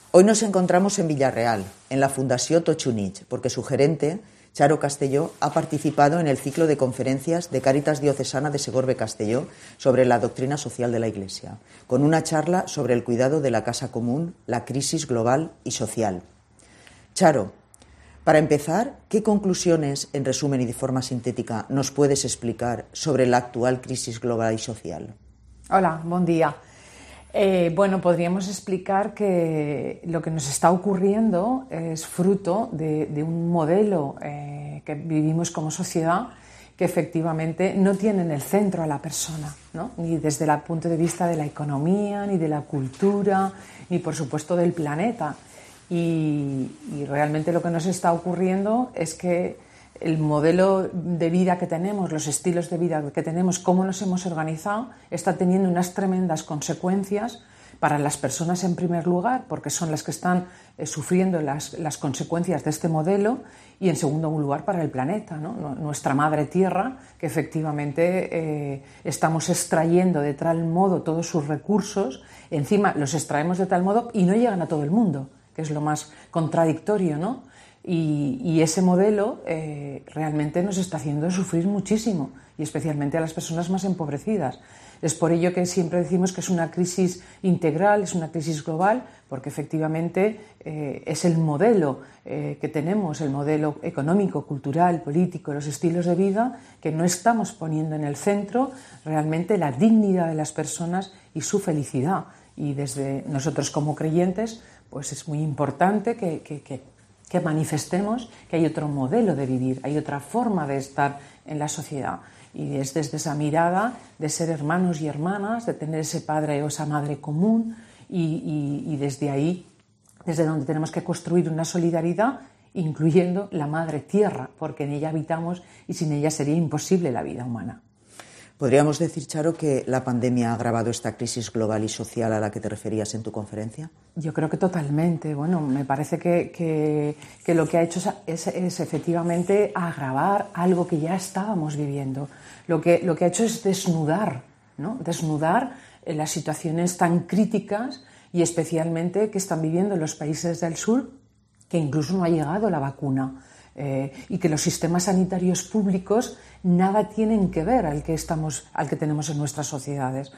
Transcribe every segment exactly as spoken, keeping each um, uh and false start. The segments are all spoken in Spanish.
Hoy nos encontramos en Villarreal, en la Fundació Totxo-Mig, porque su gerente, Charo Castelló, ha participado en el ciclo de conferencias de Cáritas Diocesana de Segorbe-Castelló sobre la doctrina social de la Iglesia, con una charla sobre el cuidado de la casa común, la crisis global y social. Charo, para empezar, ¿qué conclusiones, en resumen y de forma sintética, nos puedes explicar sobre la actual crisis global y social? Hola, buen día. Eh, bueno, podríamos explicar que lo que nos está ocurriendo es fruto de, de un modelo eh, que vivimos como sociedad que efectivamente no tiene en el centro a la persona, ¿no? Ni desde el punto de vista de la economía, ni de la cultura, ni por supuesto del planeta. Y, y realmente lo que nos está ocurriendo es que el modelo de vida que tenemos, los estilos de vida que tenemos, cómo nos hemos organizado, está teniendo unas tremendas consecuencias para las personas en primer lugar, porque son las que están eh, sufriendo las, las consecuencias de este modelo, y en segundo lugar para el planeta, ¿no? Nuestra madre tierra, que efectivamente eh, estamos extrayendo de tal modo todos sus recursos, encima los extraemos de tal modo y no llegan a todo el mundo, que es lo más contradictorio, ¿no? Y, y ese modelo eh, realmente nos está haciendo sufrir muchísimo, y especialmente a las personas más empobrecidas. Es por ello que siempre decimos que es una crisis integral, es una crisis global, porque efectivamente eh, es el modelo eh, que tenemos, el modelo económico, cultural, político, los estilos de vida, que no estamos poniendo en el centro realmente la dignidad de las personas y su felicidad. Y desde nosotros como creyentes, pues es muy importante que, que, que, que manifestemos que hay otro modelo de vivir, hay otra forma de estar en la sociedad. Y es desde esa mirada de ser hermanos y hermanas, de tener ese padre o esa madre común, y, y, y desde ahí, desde donde tenemos que construir una solidaridad, incluyendo la madre tierra, porque en ella habitamos y sin ella sería imposible la vida humana. ¿Podríamos decir, Charo, que la pandemia ha agravado esta crisis global y social a la que te referías en tu conferencia? Yo creo que totalmente. Bueno, me parece que, que, que lo que ha hecho es, es, es efectivamente agravar algo que ya estábamos viviendo. Lo que, lo que ha hecho es desnudar, ¿no? Desnudar eh, las situaciones tan críticas y especialmente que están viviendo los países del sur, que incluso no ha llegado la vacuna. Eh, y que los sistemas sanitarios públicos nada tienen que ver al que, estamos, al que tenemos en nuestras sociedades.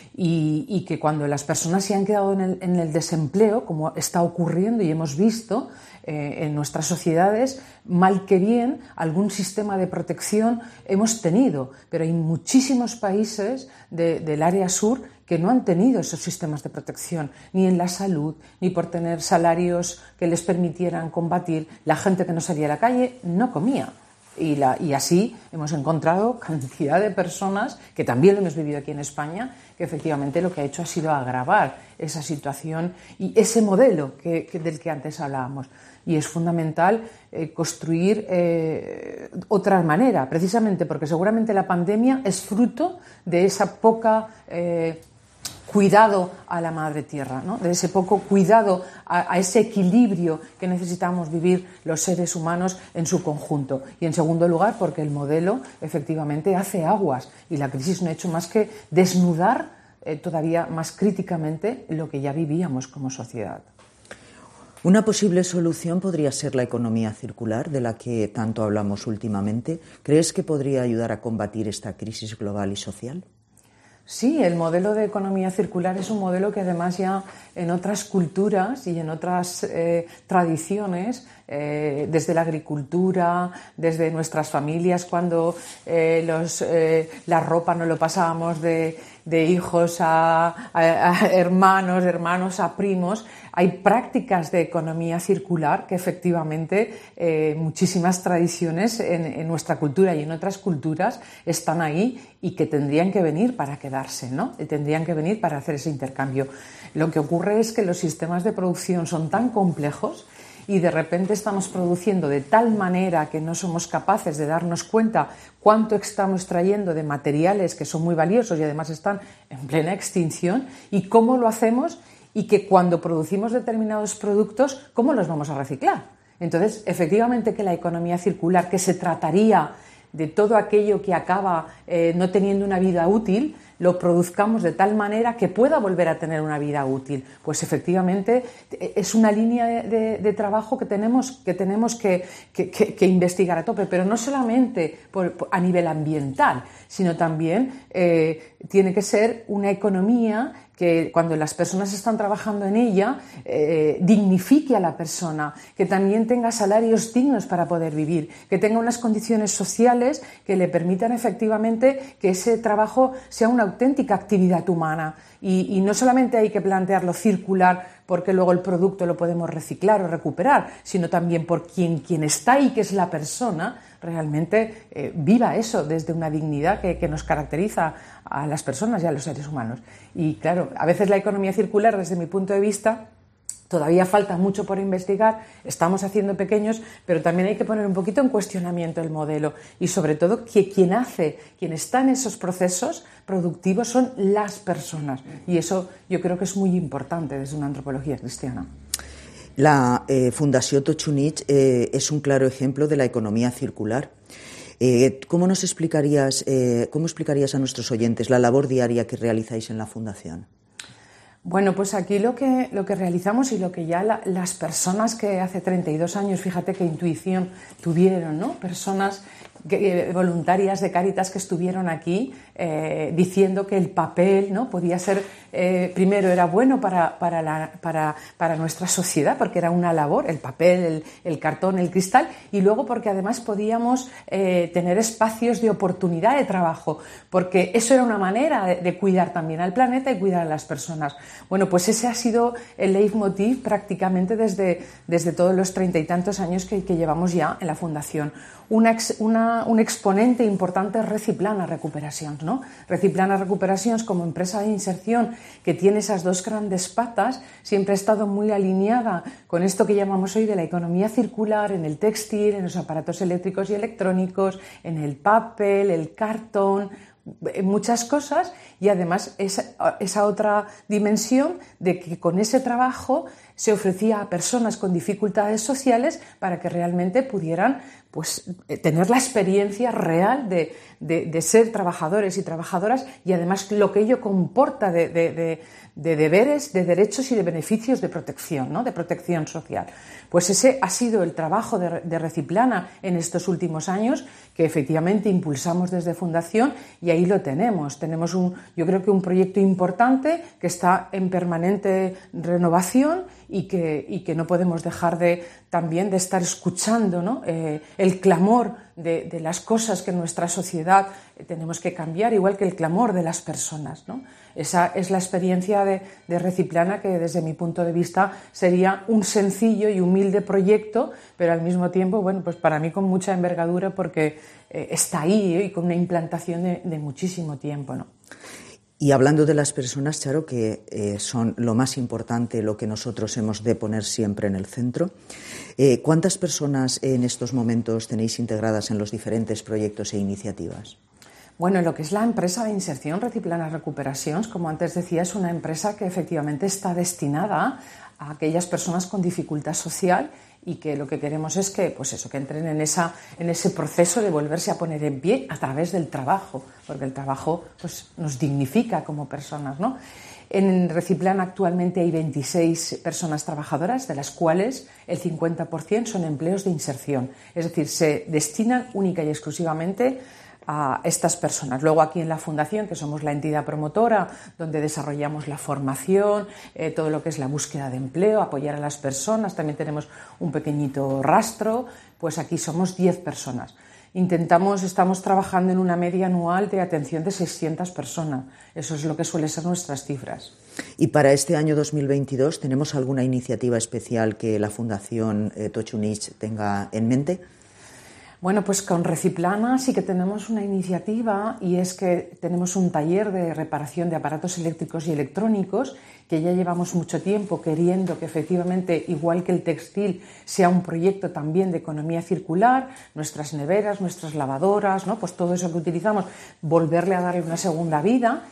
Y, y que cuando las personas se han quedado en el, en el desempleo, como está ocurriendo y hemos visto eh, en nuestras sociedades, mal que bien, algún sistema de protección hemos tenido, pero hay muchísimos países de, del área sur que no han tenido esos sistemas de protección, ni en la salud, ni por tener salarios que les permitieran combatir. La gente que no salía a la calle no comía. Y, la, y así hemos encontrado cantidad de personas, que también lo hemos vivido aquí en España, que efectivamente lo que ha hecho ha sido agravar esa situación y ese modelo que, que, del que antes hablábamos. Y es fundamental eh, construir eh, otra manera, precisamente porque seguramente la pandemia es fruto de esa poca eh, cuidado a la madre tierra, ¿no? De ese poco cuidado a, a ese equilibrio que necesitamos vivir los seres humanos en su conjunto. Y en segundo lugar, porque el modelo efectivamente hace aguas y la crisis no ha hecho más que desnudar eh, todavía más críticamente lo que ya vivíamos como sociedad. Una posible solución podría ser la economía circular, de la que tanto hablamos últimamente. ¿Crees que podría ayudar a combatir esta crisis global y social? Sí, el modelo de economía circular es un modelo que además ya en otras culturas y en otras eh, tradiciones, eh, desde la agricultura, desde nuestras familias, cuando eh, los, eh, la ropa no lo pasábamos de, de hijos a, a, a hermanos, hermanos a primos, hay prácticas de economía circular que efectivamente eh, muchísimas tradiciones en, en nuestra cultura y en otras culturas están ahí y que tendrían que venir para quedarse, ¿no? Y tendrían que venir para hacer ese intercambio. Lo que ocurre es que los sistemas de producción son tan complejos y de repente estamos produciendo de tal manera que no somos capaces de darnos cuenta cuánto estamos trayendo de materiales que son muy valiosos y además están en plena extinción, y cómo lo hacemos, y que cuando producimos determinados productos, ¿cómo los vamos a reciclar? Entonces, efectivamente que la economía circular, que se trataría de todo aquello que acaba eh, no teniendo una vida útil, lo produzcamos de tal manera que pueda volver a tener una vida útil. Pues efectivamente es una línea de, de, de trabajo que tenemos que, tenemos que, que, que, que investigar a tope, pero no solamente por, por, a nivel ambiental, sino también eh, tiene que ser una economía que cuando las personas están trabajando en ella eh, dignifique a la persona, que también tenga salarios dignos para poder vivir, que tenga unas condiciones sociales que le permitan efectivamente que ese trabajo sea una auténtica actividad humana. Y, y no solamente hay que plantearlo circular porque luego el producto lo podemos reciclar o recuperar, sino también por quien, quien está ahí, que es la persona, realmente eh, viva eso desde una dignidad que, que nos caracteriza a las personas y a los seres humanos. Y claro, a veces la economía circular, desde mi punto de vista, todavía falta mucho por investigar, estamos haciendo pequeños, pero también hay que poner un poquito en cuestionamiento el modelo y sobre todo que quien hace, quien está en esos procesos productivos son las personas, y eso yo creo que es muy importante desde una antropología cristiana. La eh, Fundació Tots Units eh, es un claro ejemplo de la economía circular. Eh, ¿Cómo nos explicarías, eh, cómo explicarías a nuestros oyentes la labor diaria que realizáis en la Fundación? Bueno, pues aquí lo que, lo que realizamos y lo que ya la, las personas que hace treinta y dos años, fíjate qué intuición tuvieron, ¿no? Personas que, voluntarias de Cáritas que estuvieron aquí eh, diciendo que el papel, ¿no? podía ser, eh, primero era bueno para, para, la, para, para nuestra sociedad, porque era una labor, el papel, el, el cartón, el cristal, y luego porque además podíamos eh, tener espacios de oportunidad de trabajo, porque eso era una manera de, de cuidar también al planeta y cuidar a las personas. Bueno, pues ese ha sido el leitmotiv prácticamente desde, desde todos los treinta y tantos años que, que llevamos ya en la Fundación. Una, ex, una, un exponente importante es Reciplana Recuperacions, ¿no? Reciplana Recuperacions, como empresa de inserción que tiene esas dos grandes patas, siempre ha estado muy alineada con esto que llamamos hoy de la economía circular, en el textil, en los aparatos eléctricos y electrónicos, en el papel, el cartón, muchas cosas, y además esa, esa otra dimensión de que con ese trabajo se ofrecía a personas con dificultades sociales para que realmente pudieran pues, tener la experiencia real de, de, de ser trabajadores y trabajadoras, y además lo que ello comporta de, de, de, de deberes, de derechos y de beneficios de protección, ¿no? de protección social. Pues ese ha sido el trabajo de, de Reciplana en estos últimos años, que efectivamente impulsamos desde Fundación, y ahí lo tenemos. Tenemos un, yo creo que un proyecto importante que está en permanente renovación y que, y que no podemos dejar de, también de estar escuchando, ¿no? eh, el clamor de, de las cosas que en nuestra sociedad tenemos que cambiar, igual que el clamor de las personas, ¿no? Esa es la experiencia de, de Reciplana, que desde mi punto de vista sería un sencillo y humilde proyecto, pero al mismo tiempo, bueno, pues para mí con mucha envergadura, porque eh, está ahí, ¿eh? y con una implantación de, de muchísimo tiempo, ¿no? Y hablando de las personas, Charo, que eh, son lo más importante, lo que nosotros hemos de poner siempre en el centro, eh, ¿cuántas personas en estos momentos tenéis integradas en los diferentes proyectos e iniciativas? Bueno, lo que es la empresa de inserción Reciplana Recuperacions, como antes decía, es una empresa que efectivamente está destinada a aquellas personas con dificultad social, y que lo que queremos es que, pues eso, que entren en, esa, en ese proceso de volverse a poner en pie a través del trabajo, porque el trabajo pues, nos dignifica como personas, ¿no? En Reciplana actualmente hay veintiséis personas trabajadoras, de las cuales el cincuenta por ciento son empleos de inserción, es decir, se destinan única y exclusivamente a estas personas. Luego aquí en la Fundación, que somos la entidad promotora, donde desarrollamos la formación, eh, todo lo que es la búsqueda de empleo, apoyar a las personas, también tenemos un pequeñito rastro, pues aquí somos diez personas. Intentamos, estamos trabajando en una media anual de atención de seiscientas personas, eso es lo que suelen ser nuestras cifras. Y para este año dos mil veintidós, ¿tenemos alguna iniciativa especial que la Fundación eh, Tots Units tenga en mente? Bueno, pues con Reciplana sí que tenemos una iniciativa, y es que tenemos un taller de reparación de aparatos eléctricos y electrónicos, que ya llevamos mucho tiempo queriendo que efectivamente, igual que el textil, sea un proyecto también de economía circular, nuestras neveras, nuestras lavadoras, ¿no? Pues todo eso que utilizamos, volverle a darle una segunda vida.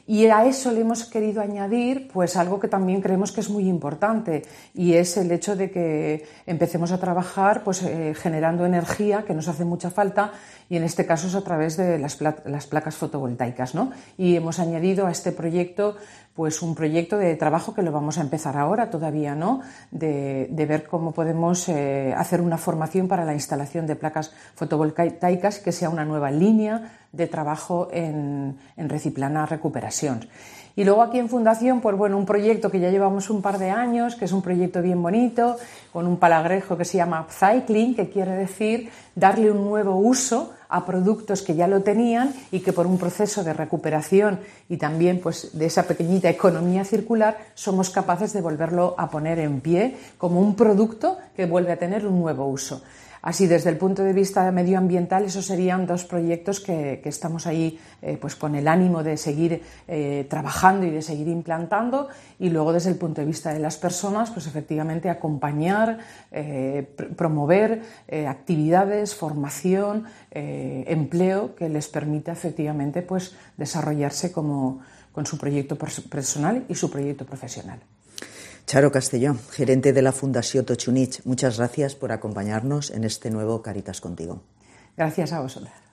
Y a eso le hemos querido añadir pues algo que también creemos que es muy importante, y es el hecho de que empecemos a trabajar pues, eh, generando energía, que nos hace mucha falta, y en este caso es a través de las, pla las placas fotovoltaicas, ¿no? Y hemos añadido a este proyecto pues un proyecto de trabajo que lo vamos a empezar ahora, todavía no, de, de ver cómo podemos eh, hacer una formación para la instalación de placas fotovoltaicas, que sea una nueva línea de trabajo en, en Reciplana Recuperación. Y luego aquí en Fundación, pues bueno, un proyecto que ya llevamos un par de años, que es un proyecto bien bonito, con un palabrejo que se llama upcycling, que quiere decir darle un nuevo uso a productos que ya lo tenían y que por un proceso de recuperación y también pues de esa pequeñita economía circular somos capaces de volverlo a poner en pie como un producto que vuelve a tener un nuevo uso. Así, desde el punto de vista medioambiental, esos serían dos proyectos que, que estamos ahí eh, pues con el ánimo de seguir eh, trabajando y de seguir implantando, y luego desde el punto de vista de las personas, pues efectivamente acompañar, eh, pr promover eh, actividades, formación, eh, empleo que les permita efectivamente pues desarrollarse como, con su proyecto personal y su proyecto profesional. Charo Castelló, gerente de la Fundació Totxo Mig, muchas gracias por acompañarnos en este nuevo Caritas Contigo. Gracias a vosotras.